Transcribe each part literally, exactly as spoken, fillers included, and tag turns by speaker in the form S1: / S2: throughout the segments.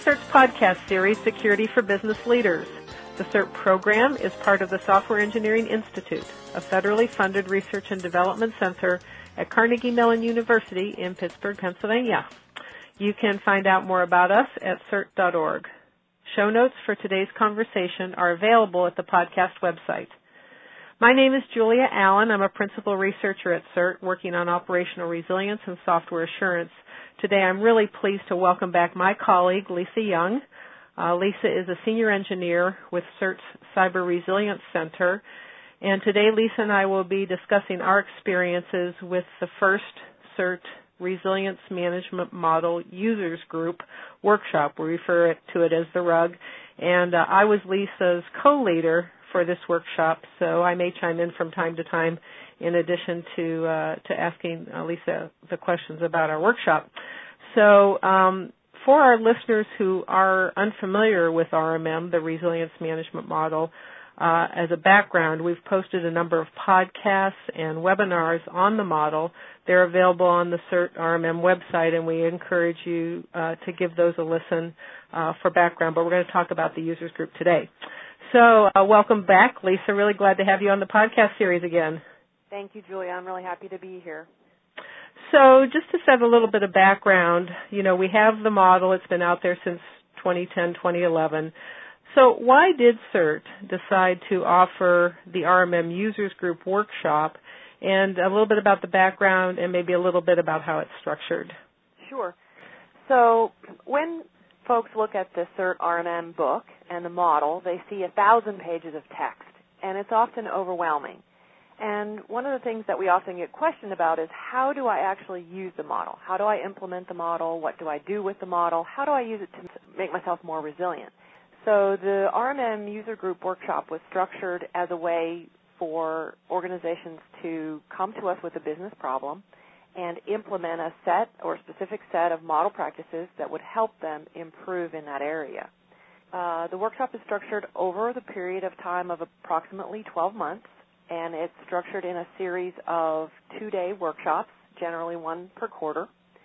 S1: CERT's podcast series, Security for Business Leaders. The CERT program is part of the Software Engineering Institute, a federally funded research and development center at Carnegie Mellon University in Pittsburgh, Pennsylvania. You can find out more about us at cert dot org. Show notes for today's conversation are available at the podcast website. My name is Julia Allen. I'm a principal researcher at CERT working on operational resilience and software assurance. Today I'm really pleased to welcome back my colleague, Lisa Young. Uh, Lisa is a senior engineer with CERT's Cyber Resilience Center. And today Lisa and I will be discussing our experiences with the first CERT Resilience Management Model Users Group workshop. We refer it to it as the R U G. And uh, I was Lisa's co-leader for this workshop, so I may chime in from time to time in addition to uh, to asking uh, Lisa the questions about our workshop. So um, for our listeners who are unfamiliar with R M M, the Resilience Management Model, uh, as a background, we've posted a number of podcasts and webinars on the model. They're available on the CERT R M M website, and we encourage you uh, to give those a listen uh, for background, but we're going to talk about the users group today. So uh, welcome back, Lisa. Really glad to have you on the podcast series again.
S2: Thank you, Julia. I'm really happy to be here.
S1: So just to set a little bit of background, you know, we have the model. It's been out there since twenty ten, twenty eleven. So why did CERT decide to offer the R M M Users Group workshop, and a little bit about the background and maybe a little bit about how it's structured?
S2: Sure. So when folks look at the CERT R M M book and the model, they see a thousand pages of text, and it's often overwhelming. And one of the things that we often get questioned about is, how do I actually use the model? How do I implement the model? What do I do with the model? How do I use it to make myself more resilient? So the R M M User Group workshop was structured as a way for organizations to come to us with a business problem and implement a set or specific set of model practices that would help them improve in that area. Uh, the workshop is structured over the period of time of approximately twelve months, and it's structured in a series of two-day workshops, generally one per quarter,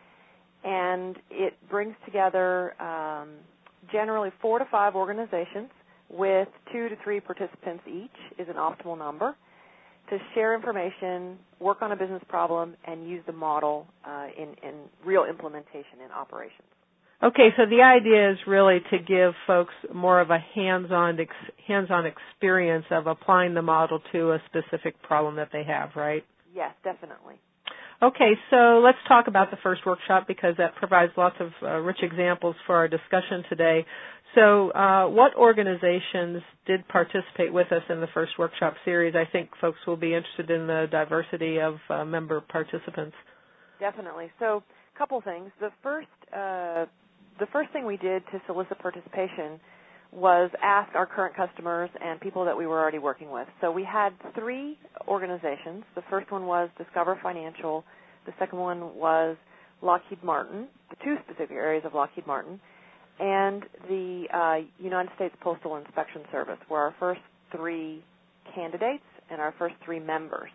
S2: and it brings together um, generally four to five organizations with two to three participants each is an optimal number, to share information, work on a business problem, and use the model uh, in, in real implementation in operations.
S1: Okay, so the idea is really to give folks more of a hands-on ex- hands-on experience of applying the model to a specific problem that they have, right?
S2: Yes, definitely.
S1: Okay, so let's talk about the first workshop because that provides lots of uh, rich examples for our discussion today. So uh, what organizations did participate with us in the first workshop series? I think folks will be interested in the diversity of uh, member participants.
S2: Definitely. So a couple things. The first, uh, the first thing we did to solicit participation was ask our current customers and people that we were already working with. So we had three organizations. The first one was Discover Financial. The second one was Lockheed Martin, the two specific areas of Lockheed Martin, and the uh, United States Postal Inspection Service were our first three candidates and our first three members.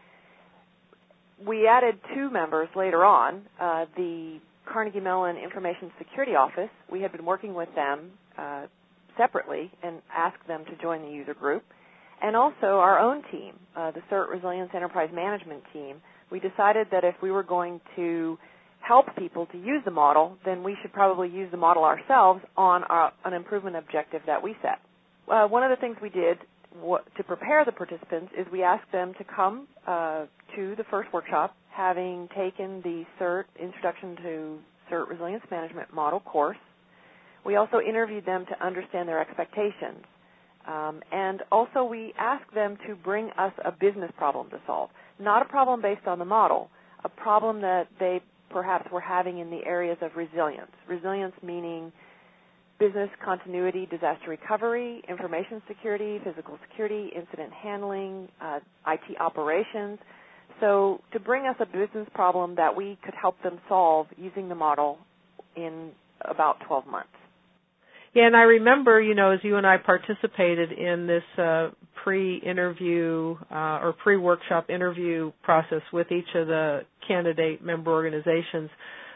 S2: We added two members later on. Uh, the Carnegie Mellon Information Security Office, we had been working with them uh, separately and asked them to join the user group. And also our own team, uh, the CERT Resilience Enterprise Management team, we decided that if we were going to help people to use the model, then we should probably use the model ourselves on our, an improvement objective that we set. Uh, one of the things we did w- to prepare the participants is we asked them to come uh, to the first workshop, having taken the CERT Introduction to CERT Resilience Management Model course. We also interviewed them to understand their expectations. Um, and also we asked them to bring us a business problem to solve, not a problem based on the model, a problem that they perhaps were having in the areas of resilience. Resilience meaning business continuity, disaster recovery, information security, physical security, incident handling, uh, I T operations. So to bring us a business problem that we could help them solve using the model in about twelve months.
S1: Yeah, and I remember, you know, as you and I participated in this uh, pre-interview uh, or pre-workshop interview process with each of the candidate member organizations,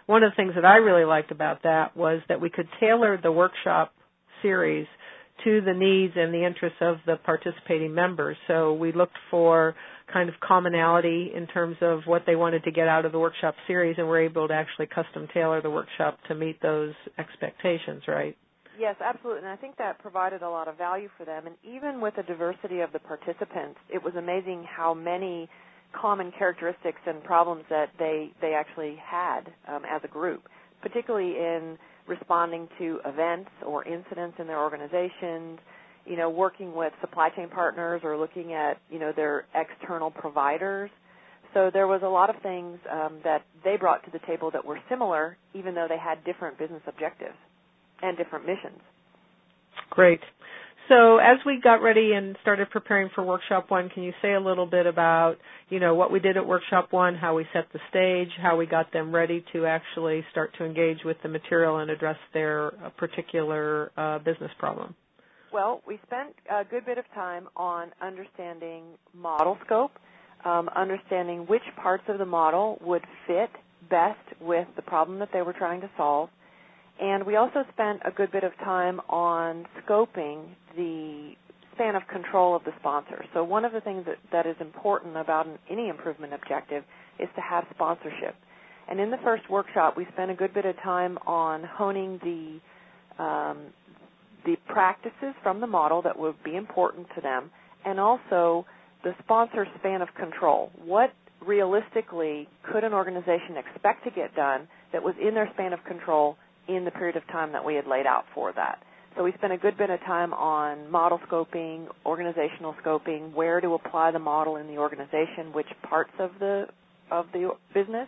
S1: one of the things that I really liked about that was that we could tailor the workshop series to the needs and the interests of the participating members. So we looked for kind of commonality in terms of what they wanted to get out of the workshop series, and we're able to actually custom tailor the workshop to meet those expectations, right?
S2: Yes, absolutely, and I think that provided a lot of value for them. And even with the diversity of the participants, it was amazing how many common characteristics and problems that they, they actually had um, as a group, particularly in responding to events or incidents in their organizations, you know, working with supply chain partners or looking at, you know, their external providers. So there was a lot of things um, that they brought to the table that were similar, even though they had different business objectives and different missions.
S1: Great. So as we got ready and started preparing for Workshop One, can you say a little bit about, you know, what we did at Workshop One, how we set the stage, how we got them ready to actually start to engage with the material and address their uh, particular uh, business problem?
S2: Well, we spent a good bit of time on understanding model scope, um, understanding which parts of the model would fit best with the problem that they were trying to solve. And we also spent a good bit of time on scoping the span of control of the sponsor. So one of the things that, that is important about an, any improvement objective is to have sponsorship. And in the first workshop, we spent a good bit of time on honing the um, the practices from the model that would be important to them, and also the sponsor span of control. What realistically could an organization expect to get done that was in their span of control in the period of time that we had laid out for that? So we spent a good bit of time on model scoping, organizational scoping, where to apply the model in the organization, which parts of the of the business.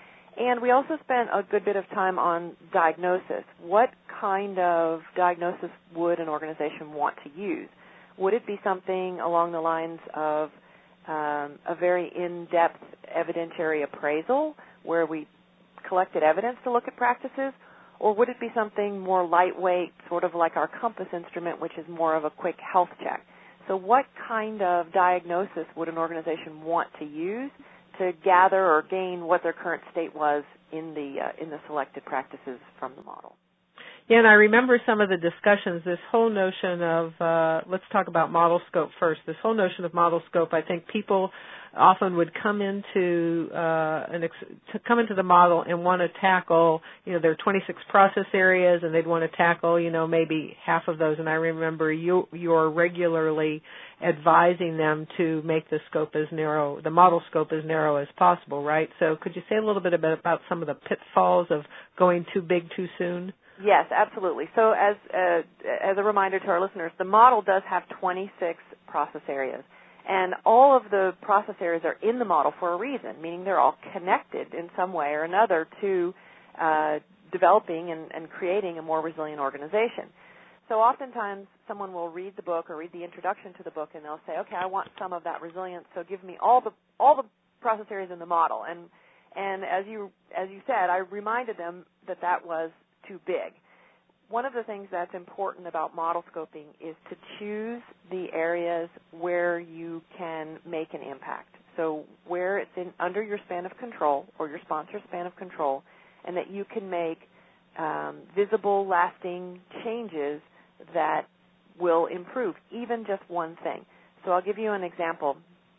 S2: And we also spent a good bit of time on diagnosis. What kind of diagnosis would an organization want to use? Would it be something along the lines of um, a very in-depth evidentiary appraisal where we collected evidence to look at practices? Or would it be something more lightweight, sort of like our COMPASS instrument, which is more of a quick health check? So what kind of diagnosis would an organization want to use to gather or gain what their current state was in the uh, in the selected practices from the model?
S1: Yeah, and I remember some of the discussions, this whole notion of, uh, let's talk about model scope first. This whole notion of model scope, I think people often would come into uh, an ex- to come into the model and want to tackle, you know, there are twenty-six process areas, and they'd want to tackle, you know, maybe half of those. And I remember you you're regularly advising them to make the scope as narrow, the model scope as narrow as possible, right? So could you say a little bit about, about some of the pitfalls of going too big too soon?
S2: Yes, absolutely. So as uh, as a reminder to our listeners, the model does have twenty-six process areas. And all of the process areas are in the model for a reason, meaning they're all connected in some way or another to uh, developing and, and creating a more resilient organization. So oftentimes someone will read the book or read the introduction to the book, and they'll say, okay, I want some of that resilience, so give me all the all the process areas in the model. And and as you as you said, I reminded them that that was too big. One of the things that's important about model scoping is to choose the areas where you can make an impact. So where it's in under your span of control or your sponsor's span of control, and that you can make um, visible, lasting changes that will improve even just one thing. So I'll give you an example.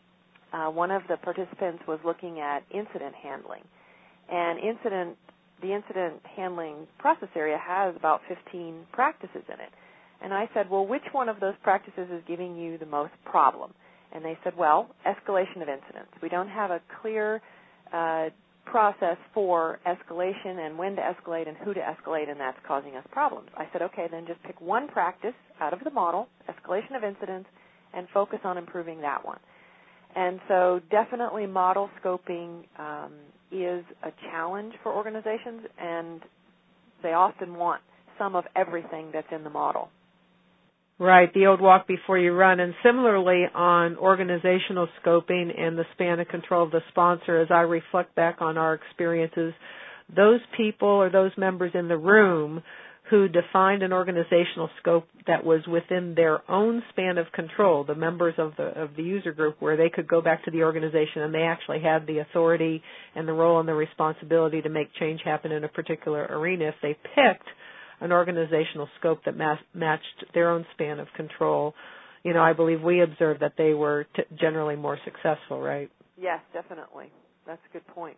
S2: Uh, one of the participants was looking at incident handling, and incident the incident handling process area has about fifteen practices in it. And I said, well, which one of those practices is giving you the most problem? And they said, well, escalation of incidents. We don't have a clear uh, process for escalation and when to escalate and who to escalate, and that's causing us problems. I said, okay, then just pick one practice out of the model, escalation of incidents, and focus on improving that one. And so definitely model scoping um, is a challenge for organizations, and they often want some of everything that's in the model.
S1: Right, the old walk before you run. And similarly on organizational scoping and the span of control of the sponsor, as I reflect back on our experiences, those people or those members in the room who defined an organizational scope that was within their own span of control, the members of the of the user group, where they could go back to the organization and they actually had the authority and the role and the responsibility to make change happen in a particular arena. If they picked an organizational scope that ma- matched their own span of control, you know, I believe we observed that they were t- generally more successful, right?
S2: Yes, definitely. That's a good point.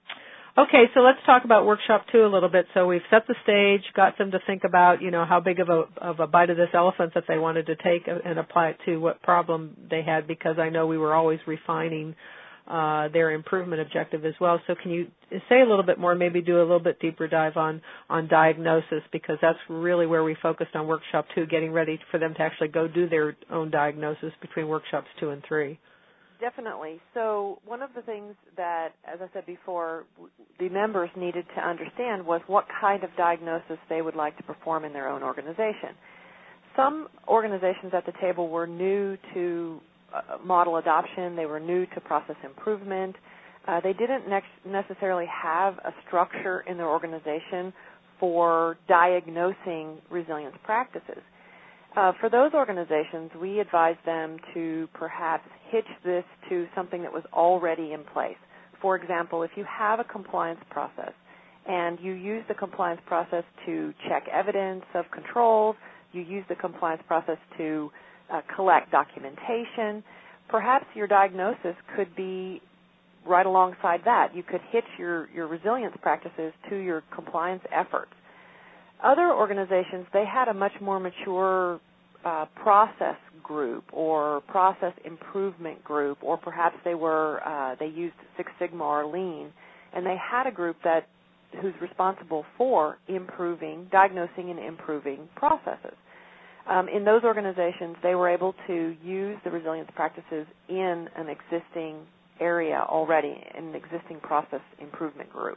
S1: Okay, so let's talk about workshop two a little bit. So we've set the stage, got them to think about, you know, how big of a of a bite of this elephant that they wanted to take and apply it to what problem they had, because I know we were always refining uh, their improvement objective as well. So can you say a little bit more, maybe do a little bit deeper dive on, on diagnosis, because that's really where we focused on workshop two, getting ready for them to actually go do their own diagnosis between workshops two and three.
S2: Definitely. So one of the things that, as I said before, the members needed to understand was what kind of diagnosis they would like to perform in their own organization. Some organizations at the table were new to uh, model adoption. They were new to process improvement. Uh, they didn't ne- necessarily have a structure in their organization for diagnosing resilience practices. Uh, for those organizations, we advise them to perhaps hitch this to something that was already in place. For example, if you have a compliance process and you use the compliance process to check evidence of controls, you use the compliance process to uh, collect documentation, perhaps your diagnosis could be right alongside that. You could hitch your, your resilience practices to your compliance efforts. Other organizations, they had a much more mature uh, process group or process improvement group, or perhaps they were uh, they used Six Sigma or Lean, and they had a group that who's responsible for improving, diagnosing, and improving processes. Um, in those organizations, they were able to use the resilience practices in an existing area already, in an existing process improvement group.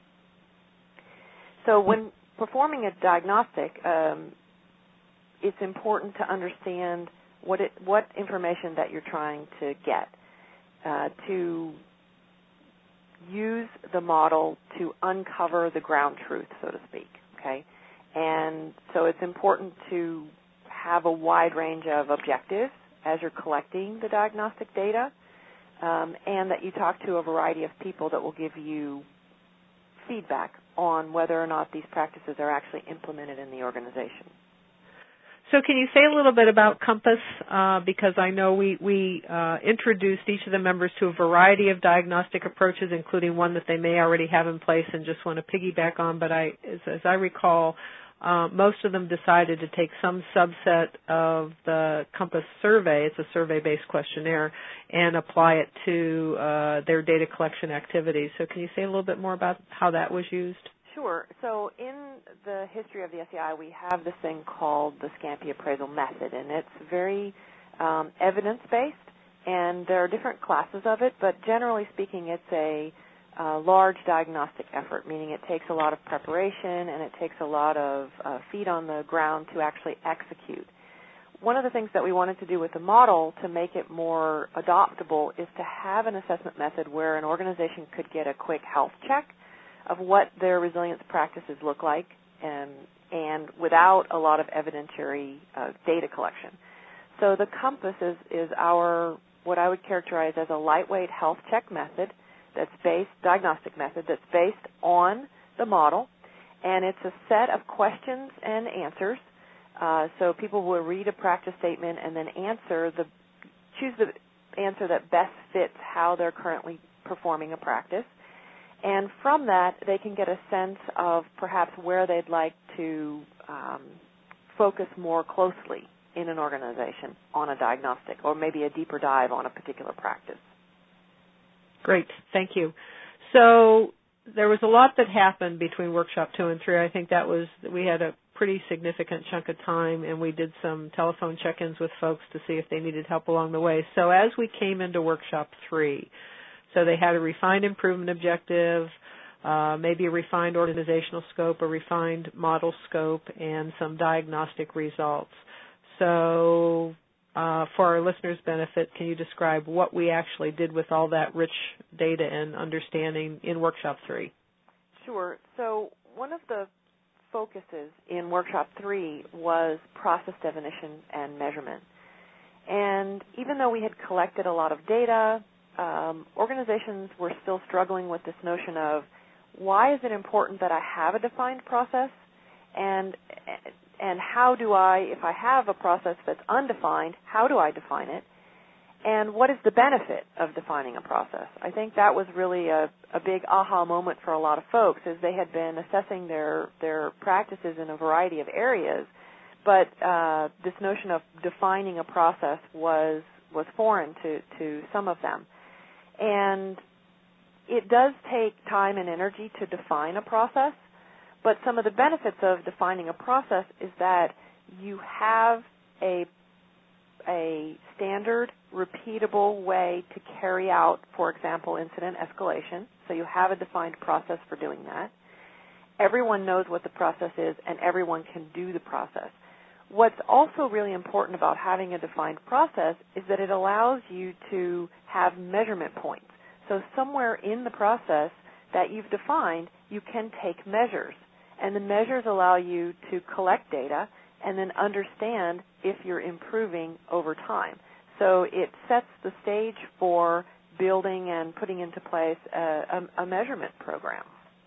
S2: So when performing a diagnostic, um, it's important to understand what it, what information that you're trying to get, uh, to use the model to uncover the ground truth, so to speak, okay? And so it's important to have a wide range of objectives as you're collecting the diagnostic data, um, and that you talk to a variety of people that will give you feedback on whether or not these practices are actually implemented in the organization.
S1: So can you say a little bit about Compass? Uh, because I know we, we uh, introduced each of the members to a variety of diagnostic approaches, including one that they may already have in place and just want to piggyback on. But I, as, as I recall, uh, most of them decided to take some subset of the Compass survey, it's a survey-based questionnaire, and apply it to uh, their data collection activities. So can you say a little bit more about how that was used?
S2: Sure. So in the history of the S E I, we have this thing called the Scampi appraisal method, and it's very um, evidence-based, and there are different classes of it, but generally speaking, it's a uh, large diagnostic effort, meaning it takes a lot of preparation and it takes a lot of uh, feet on the ground to actually execute. One of the things that we wanted to do with the model to make it more adoptable is to have an assessment method where an organization could get a quick health check of what their resilience practices look like, and, and without a lot of evidentiary uh, data collection. So the Compass is, is our, what I would characterize as a lightweight health check method that's based, diagnostic method that's based on the model, and it's a set of questions and answers. Uh, so people will read a practice statement and then answer the, choose the answer that best fits how they're currently performing a practice. And from that, they can get a sense of perhaps where they'd like to um, focus more closely in an organization on a diagnostic, or maybe a deeper dive on a particular practice.
S1: Great, thank you. So there was a lot that happened between workshop two and three. I think that was, we had a pretty significant chunk of time, and we did some telephone check-ins with folks to see if they needed help along the way. So as we came into workshop three, so they had a refined improvement objective, uh, maybe a refined organizational scope, a refined model scope, and some diagnostic results. So uh, for our listeners' benefit, can you describe what we actually did with all that rich data and understanding in workshop three?
S2: Sure. So one of the focuses in Workshop three was process definition and measurement. And even though we had collected a lot of data, um, organizations were still struggling with this notion of, why is it important that I have a defined process, and and how do I, if I have a process that's undefined, how do I define it, and what is the benefit of defining a process? I think that was really a, a big aha moment for a lot of folks, as they had been assessing their, their practices in a variety of areas, but uh, this notion of defining a process was was foreign to, to some of them. And it does take time and energy to define a process, but some of the benefits of defining a process is that you have a a standard, repeatable way to carry out, for example, incident escalation. So you have a defined process for doing that. Everyone knows what the process is, and everyone can do the process. What's also really important about having a defined process is that it allows you to have measurement points. So somewhere in the process that you've defined, you can take measures. And the measures allow you to collect data and then understand if you're improving over time. So it sets the stage for building and putting into place a, a, a measurement program.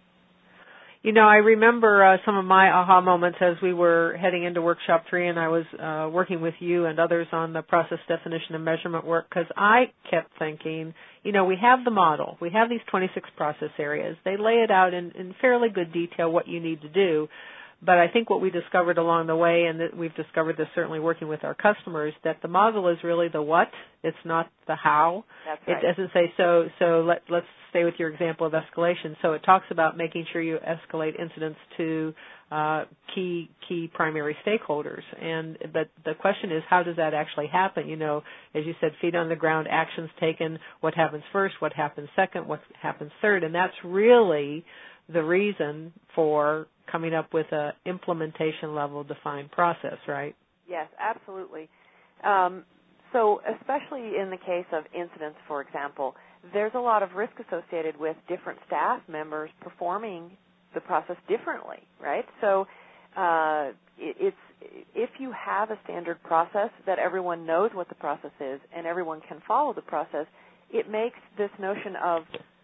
S1: You know, I remember uh, some of my aha moments as we were heading into Workshop three, and I was uh, working with you and others on the process definition and measurement work, because I kept thinking, you know, we have the model. We have these twenty-six process areas. They lay it out in, in fairly good detail what you need to do. But I think what we discovered along the way, and that we've discovered this certainly working with our customers, that the model is really the what. It's not the how.
S2: That's right.
S1: It doesn't say, so so let, let's stay with your example of escalation. So it talks about making sure you escalate incidents to uh, key key primary stakeholders. And but the question is, how does that actually happen? You know, as you said, feet on the ground, actions taken, what happens first, what happens second, what happens third. And that's really the reason for coming up with a implementation level defined process, right?
S2: Yes, absolutely. Um, so especially in the case of incidents, for example, there's a lot of risk associated with different staff members performing the process differently, right? So uh, it, it's if you have a standard process that everyone knows what the process is and everyone can follow the process, it makes this notion of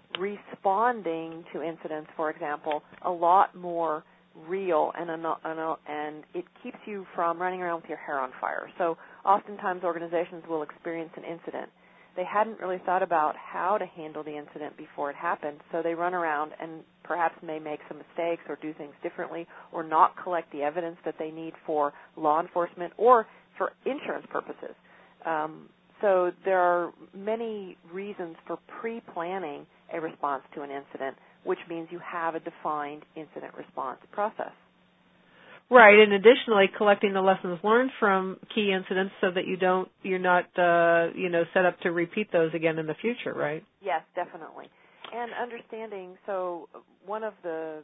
S2: responding to incidents, for example, a lot more real, and, and it keeps you from running around with your hair on fire. So oftentimes organizations will experience an incident. They hadn't really thought about how to handle the incident before it happened, so they run around and perhaps may make some mistakes or do things differently or not collect the evidence that they need for law enforcement or for insurance purposes. Um, so there are many reasons for pre-planning a response to an incident, which means you have a defined incident response process.
S1: Right, and additionally, collecting the lessons learned from key incidents so that you don't, you're not, uh, you know, set up to repeat those again in the future, right?
S2: Yes, definitely. And understanding, so one of the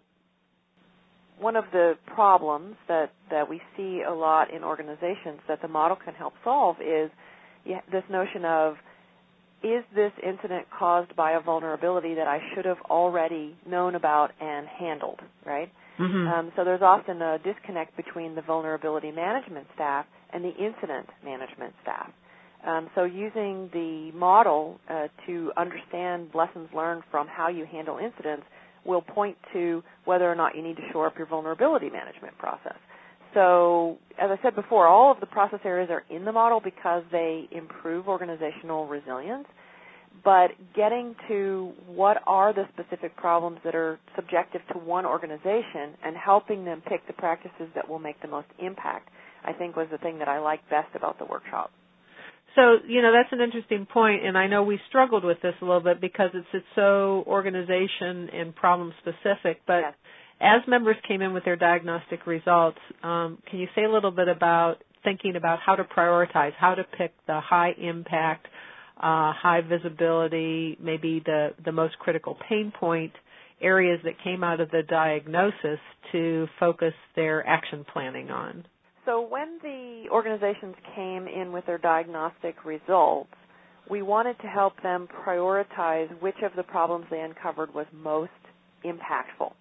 S2: one of the problems that, that we see a lot in organizations that the model can help solve is this notion of, is this incident caused by a vulnerability that I should have already known about and handled, right?
S1: Mm-hmm.
S2: Um, so there's often a disconnect between the vulnerability management staff and the incident management staff. Um, so using the model uh, to understand lessons learned from how you handle incidents will point to whether or not you need to shore up your vulnerability management process. So, as I said before, all of the process areas are in the model because they improve organizational resilience, but getting to what are the specific problems that are subjective to one organization and helping them pick the practices that will make the most impact, I think was the thing that I liked best about the workshop.
S1: So, you know, that's an interesting point, and I know we struggled with this a little bit because it's, it's so organization and problem specific, but
S2: yes.
S1: As members came in with their diagnostic results, um, can you say a little bit about thinking about how to prioritize, how to pick the high impact, uh, high visibility, maybe the, the most critical pain point areas that came out of the diagnosis to focus their action planning on?
S2: So when the organizations came in with their diagnostic results, we wanted to help them prioritize which of the problems they uncovered was most impactful.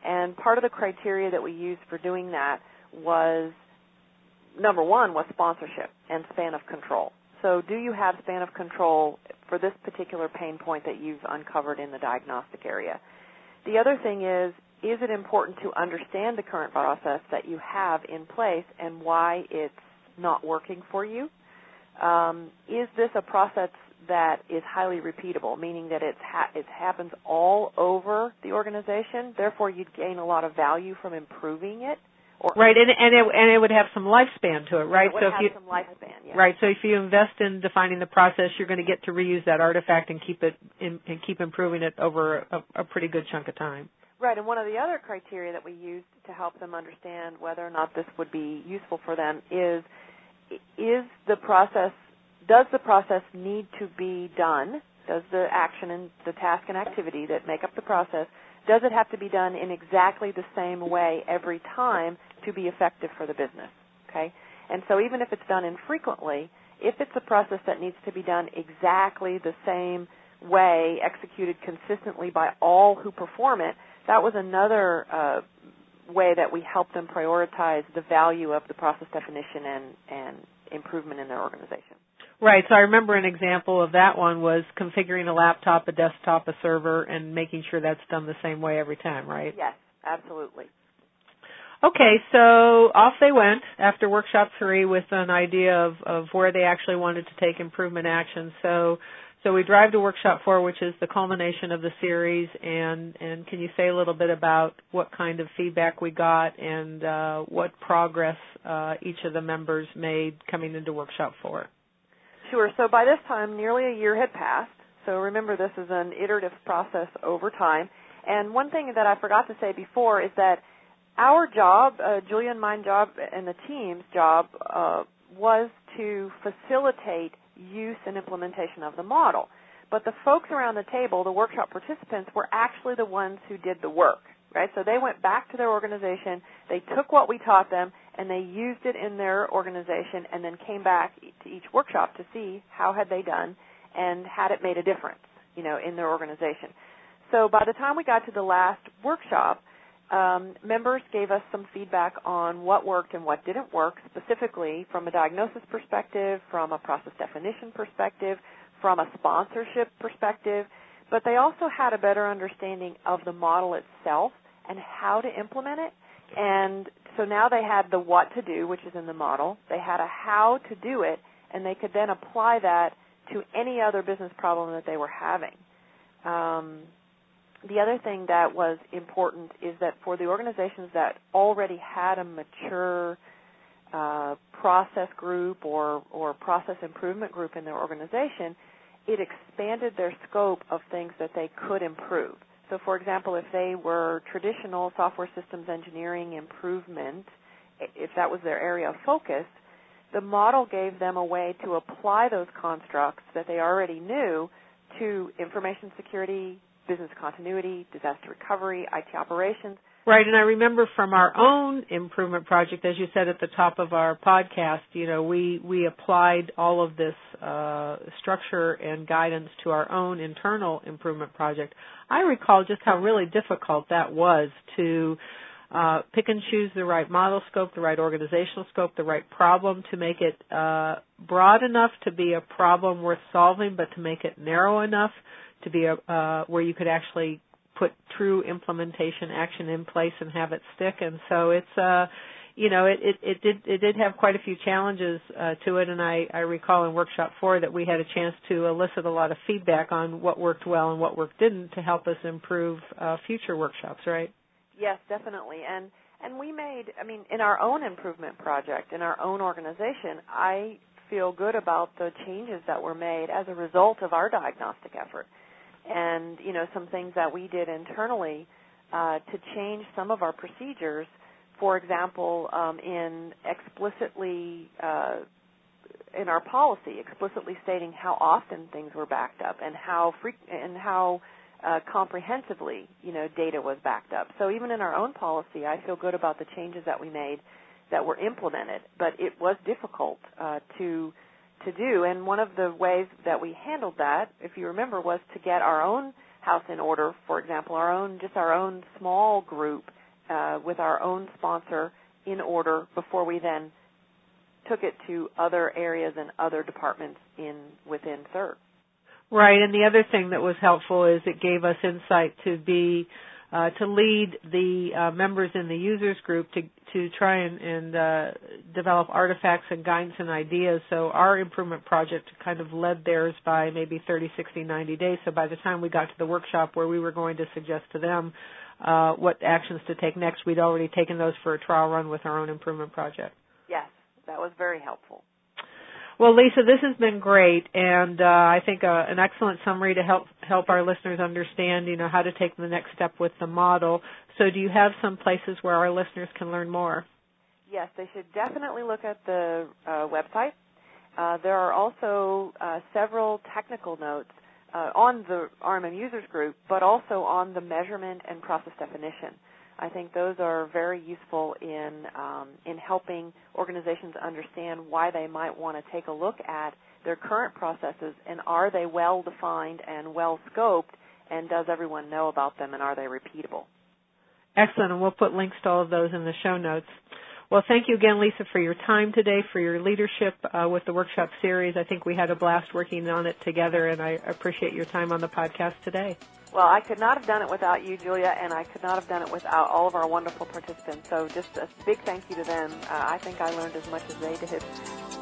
S2: And part of the criteria that we used for doing that was, number one, was sponsorship and span of control. So do you have span of control for this particular pain point that you've uncovered in the diagnostic area? The other thing is, is it important to understand the current process that you have in place and why it's not working for you? Um, is this a process that is highly repeatable, meaning that it's ha- it happens all over the organization, therefore you'd gain a lot of value from improving it? Or
S1: right, and, and, it, and it would have some lifespan to it, right?
S2: It would
S1: so
S2: have
S1: if you,
S2: some lifespan, yeah.
S1: Right, so if you invest in defining the process, you're going to get to reuse that artifact and keep it in, and keep improving it over a, a pretty good chunk of time.
S2: Right, and one of the other criteria that we used to help them understand whether or not this would be useful for them is, is the process, does the process need to be done? Does the action and the task and activity that make up the process, does it have to be done in exactly the same way every time to be effective for the business? Okay, and so even if it's done infrequently, if it's a process that needs to be done exactly the same way, executed consistently by all who perform it, that was another uh, way that we helped them prioritize the value of the process definition and, and improvement in their organization.
S1: Right, so I remember an example of that one was configuring a laptop, a desktop, a server, and making sure that's done the same way every time, right?
S2: Yes, absolutely.
S1: Okay, so off they went after workshop three with an idea of, of where they actually wanted to take improvement action. So so we drive to workshop four, which is the culmination of the series, and, and can you say a little bit about what kind of feedback we got and uh, what progress uh, each of the members made coming into workshop four?
S2: Sure. So by this time, nearly a year had passed. So remember, this is an iterative process over time. And one thing that I forgot to say before is that our job, uh, Julia and my job and the team's job, uh, was to facilitate use and implementation of the model. But the folks around the table, the workshop participants, were actually the ones who did the work, right? So they went back to their organization, they took what we taught them, and they used it in their organization and then came back to each workshop to see how had they done and had it made a difference, you know, in their organization. So by the time we got to the last workshop, um, members gave us some feedback on what worked and what didn't work, specifically from a diagnosis perspective, from a process definition perspective, from a sponsorship perspective, but they also had a better understanding of the model itself and how to implement it. And so now they had the what to do, which is in the model. They had a how to do it, and they could then apply that to any other business problem that they were having. Um, the other thing that was important is that for the organizations that already had a mature uh, process group or, or process improvement group in their organization, it expanded their scope of things that they could improve. So, for example, if they were traditional software systems engineering improvement, if that was their area of focus, the model gave them a way to apply those constructs that they already knew to information security, business continuity, disaster recovery, I T operations.
S1: Right, and I remember from our own improvement project, as you said at the top of our podcast, you know, we, we applied all of this uh, structure and guidance to our own internal improvement project. I recall just how really difficult that was to uh, pick and choose the right model scope, the right organizational scope, the right problem to make it uh, broad enough to be a problem worth solving, but to make it narrow enough to be a, uh, where you could actually put true implementation action in place and have it stick. And so it's, uh, you know, it, it, it did it did have quite a few challenges uh, to it. And I, I recall in Workshop four that we had a chance to elicit a lot of feedback on what worked well and what worked didn't to help us improve uh, future workshops, right?
S2: Yes, definitely. And and we made, I mean, in our own improvement project, in our own organization, I feel good about the changes that were made as a result of our diagnostic effort. And, you know, some things that we did internally uh, to change some of our procedures, for example, um, in explicitly, uh, in our policy, explicitly stating how often things were backed up and how fre- and how uh, comprehensively, you know, data was backed up. So even in our own policy, I feel good about the changes that we made that were implemented, but it was difficult uh, to to do. And one of the ways that we handled that, if you remember, was to get our own house in order, for example, our own, just our own small group uh, with our own sponsor in order before we then took it to other areas and other departments in within C E R T.
S1: Right, and the other thing that was helpful is it gave us insight to be uh, to lead the uh, members in the users group to to try and, and uh, develop artifacts and guidance and ideas. So our improvement project kind of led theirs by maybe thirty, sixty, ninety days. So by the time we got to the workshop where we were going to suggest to them uh, what actions to take next, we'd already taken those for a trial run with our own improvement project.
S2: Yes, that was very helpful.
S1: Well, Lisa, this has been great, and uh, I think uh, an excellent summary to help help our listeners understand, you know, how to take the next step with the model. So, do you have some places where our listeners can learn more?
S2: Yes, they should definitely look at the uh, website. Uh, there are also uh, several technical notes uh, on the R M M users group, but also on the measurement and process definition. I think those are very useful in um, in helping organizations understand why they might want to take a look at their current processes and are they well defined and well scoped, and does everyone know about them, and are they repeatable?
S1: Excellent, and we'll put links to all of those in the show notes. Well, thank you again, Lisa, for your time today, for your leadership uh, with the workshop series. I think we had a blast working on it together, and I appreciate your time on the podcast today.
S2: Well, I could not have done it without you, Julia, and I could not have done it without all of our wonderful participants. So just a big thank you to them. Uh, I think I learned as much as they did.